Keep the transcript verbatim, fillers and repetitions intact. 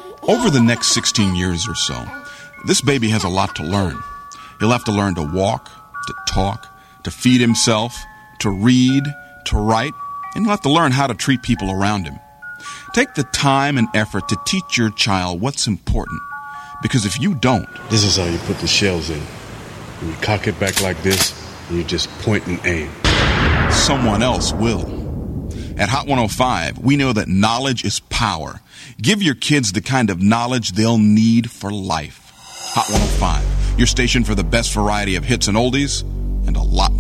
Over the next sixteen years or so, this baby has a lot to learn. He'll have to learn to walk, to talk, to feed himself, to read, to write, and he'll have to learn how to treat people around him. Take the time and effort to teach your child what's important, because if you don't... This is how you put the shells in. You cock it back like this, and you just point and aim. Someone else will. At Hot one oh five, we know that knowledge is power. Give your kids the kind of knowledge they'll need for life. Hot one oh five, your station for the best variety of hits and oldies, and a lot more.